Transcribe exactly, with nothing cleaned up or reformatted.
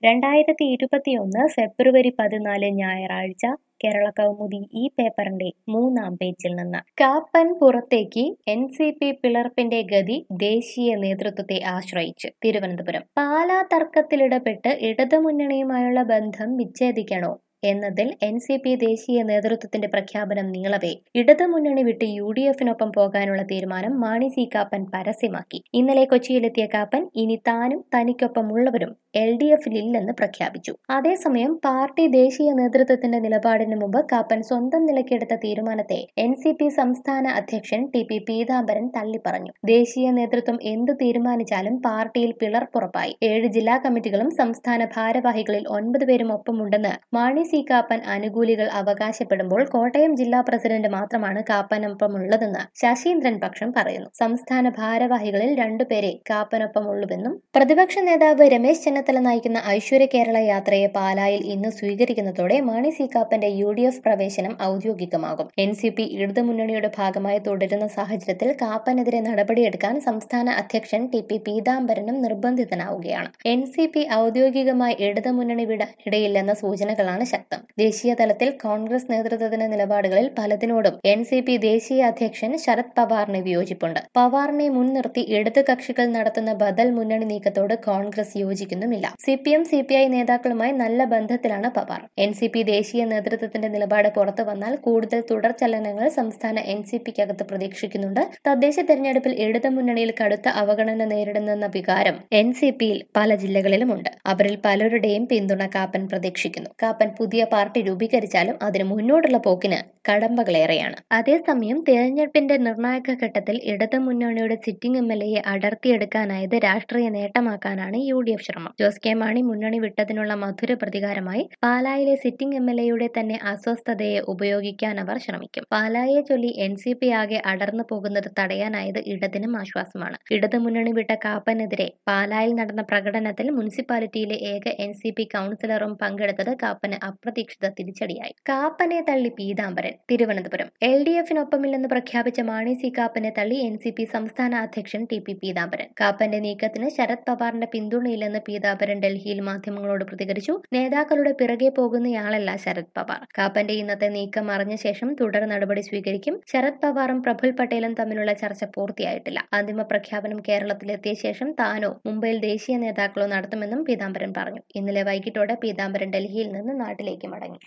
രണ്ടായിരത്തി ഇരുപത്തിയൊന്ന് ഫെബ്രുവരി പതിനാല് ഞായറാഴ്ച കേരള കൗമുദി ഈ പേപ്പറിന്റെ മൂന്നാം പേജിൽ നിന്ന് കാപ്പൻ പുറത്തേക്ക് എൻ സി പി പിളർപ്പിന്റെ ഗതി ദേശീയ നേതൃത്വത്തെ ആശ്രയിച്ച് തിരുവനന്തപുരം പാലാ തർക്കത്തിലിടപെട്ട് ഇടതുമുന്നണിയുമായുള്ള ബന്ധം വിച്ഛേദിക്കണോ എന്നതിൽ എൻ സി പി ദേശീയ നേതൃത്വത്തിന്റെ പ്രഖ്യാപനം നീളവേ ഇടതുമുന്നണി വിട്ട് യു ഡി എഫിനൊപ്പം പോകാനുള്ള തീരുമാനം മാണി സി കാപ്പൻ പരസ്യമാക്കി. ഇന്നലെ കൊച്ചിയിലെത്തിയ കാപ്പൻ ഇനി താനും തനിക്കൊപ്പമുള്ളവരും എൽ ഡി എഫിലില്ലെന്ന് പ്രഖ്യാപിച്ചു. അതേസമയം പാർട്ടി ദേശീയ നേതൃത്വത്തിന്റെ നിലപാടിന് മുമ്പ് കാപ്പൻ സ്വന്തം നിലയ്ക്കെടുത്ത തീരുമാനത്തെ എൻ സി പി സംസ്ഥാന അധ്യക്ഷൻ ടി പി പീതാംബരൻ തള്ളിപ്പറഞ്ഞു. ദേശീയ നേതൃത്വം എന്ത് തീരുമാനിച്ചാലും പാർട്ടിയിൽ പിളർപ്പുറപ്പായി. ഏഴ് ജില്ലാ കമ്മിറ്റികളും സംസ്ഥാന ഭാരവാഹികളിൽ ഒൻപത് പേരും ഒപ്പമുണ്ടെന്ന് മാണി സി കാപ്പൻ അനുകൂലികൾ അവകാശപ്പെടുമ്പോൾ കോട്ടയം ജില്ലാ പ്രസിഡന്റ് മാത്രമാണ് കാപ്പനൊപ്പമുള്ളതെന്ന് ശശീന്ദ്രൻ പക്ഷം പറയുന്നു. സംസ്ഥാന ഭാരവാഹികളിൽ രണ്ടുപേരെ കാപ്പനൊപ്പമുള്ളുവെന്നും പ്രതിപക്ഷ നേതാവ് രമേശ് ചെന്നിത്തല നയിക്കുന്ന ഐശ്വര്യ കേരള യാത്രയെ പാലായിൽ ഇന്ന് സ്വീകരിക്കുന്നതോടെ മാണി സി കാപ്പന്റെ യു ഡി എഫ് പ്രവേശനം ഔദ്യോഗികമാകും. എൻ സി പി ഇടതുമുന്നണിയുടെ ഭാഗമായി തുടരുന്ന സാഹചര്യത്തിൽ കാപ്പനെതിരെ നടപടിയെടുക്കാൻ സംസ്ഥാന അധ്യക്ഷൻ ടി പി പീതാംബരനും നിർബന്ധിതനാവുകയാണ്. എൻ സി പി ഔദ്യോഗികമായി ഇടതുമുന്നണി വിടാനിടയില്ലെന്ന സൂചനകളാണ് ശക്തം. ദേശീയ തലത്തിൽ കോൺഗ്രസ് നേതൃത്വത്തിന്റെ നിലപാടുകളിൽ പലതിനോടും എൻ സി പി ദേശീയ അധ്യക്ഷൻ ശരത് പവാറിന് വിയോജിപ്പുണ്ട്. പവാറിനെ മുൻനിർത്തി ഇടത് കക്ഷികൾ നടത്തുന്ന ബദൽ മുന്നണി നീക്കത്തോട് കോൺഗ്രസ് യോജിക്കുന്നുമില്ല. C P M C P I നേതാക്കളുമായി നല്ല ബന്ധത്തിലാണ് പവാർ. എൻ സി പി ദേശീയ നേതൃത്വത്തിന്റെ നിലപാട് പുറത്തു വന്നാൽ കൂടുതൽ തുടർ ചലനങ്ങൾ സംസ്ഥാന എൻ സി പിക്കകത്ത് പ്രതീക്ഷിക്കുന്നുണ്ട്. തദ്ദേശ തെരഞ്ഞെടുപ്പിൽ ഇടത് മുന്നണിയിൽ കടുത്ത അവഗണന നേരിടുന്നെന്ന വികാരം എൻ സി പിയിൽ പല ജില്ലകളിലുമുണ്ട്. അവരിൽ പലരുടെയും പിന്തുണ കാപ്പൻ പ്രതീക്ഷിക്കുന്നു. കാപ്പൻ പുതിയ പാർട്ടി രൂപീകരിച്ചാലും അതിന് മുന്നോട്ടുള്ള പോക്കിന് കടമ്പകളേറെയാണ്. അതേസമയം തെരഞ്ഞെടുപ്പിന്റെ നിർണായക ഘട്ടത്തിൽ ഇടതു മുന്നണിയുടെ സിറ്റിംഗ് എം എൽ എയെ അടർത്തിയെടുക്കാനായത് രാഷ്ട്രീയ നേട്ടമാക്കാനാണ് യു ഡി എഫ് ശ്രമം. ജോസ് കെ മാണി മുന്നണി വിട്ടതിനുള്ള മധുര പ്രതികാരമായി പാലായിലെ സിറ്റിംഗ് എം എൽ എയുടെ തന്നെ അസ്വസ്ഥതയെ ഉപയോഗിക്കാൻ അവർ ശ്രമിക്കും. പാലായെ ചൊല്ലി എൻ സി പി ആകെ അടർന്നു പോകുന്നത് തടയാനായത് ഇടതിനും ആശ്വാസമാണ്. ഇടതു മുന്നണി വിട്ട കാപ്പനെതിരെ പാലായിൽ നടന്ന പ്രകടനത്തിൽ മുനിസിപ്പാലിറ്റിയിലെ ഏക എൻ സി പി കൗൺസിലറും പങ്കെടുത്തത് കാപ്പന് അപ്രതീക്ഷിത തിരിച്ചടിയായി. കാപ്പനെ തള്ളി പീതാംബരൻ തിരുവനന്തപുരം എൽ ഡി എഫിനൊപ്പമില്ലെന്ന് പ്രഖ്യാപിച്ച മാണി സി കാപ്പനെ തള്ളി എൻ സി പി സംസ്ഥാന അധ്യക്ഷൻ ടി പി പീതാംബരൻ. കാപ്പന്റെ നീക്കത്തിന് ശരത് പവാറിന്റെ പിന്തുണയില്ലെന്ന് പീതാംബരൻ ഡൽഹിയിൽ മാധ്യമങ്ങളോട് പ്രതികരിച്ചു. നേതാക്കളുടെ പിറകെ പോകുന്നയാളല്ല ശരത് പവാർ. കാപ്പന്റെ ഇന്നത്തെ നീക്കം അറിഞ്ഞ ശേഷം തുടർ നടപടി സ്വീകരിക്കും. ശരത് പവാറും പ്രഫുൽ പട്ടേലും തമ്മിലുള്ള ചർച്ച പൂർത്തിയായിട്ടില്ല. അന്തിമ പ്രഖ്യാപനം കേരളത്തിലെത്തിയ ശേഷം താനോ മുംബൈയിൽ ദേശീയ നേതാക്കളോ നടത്തുമെന്നും പീതാംബരൻ പറഞ്ഞു. ഇന്നലെ വൈകിട്ടോടെ പീതാംബരൻ ഡൽഹിയിൽ നിന്ന് നാട്ടിലേക്ക് മടങ്ങി.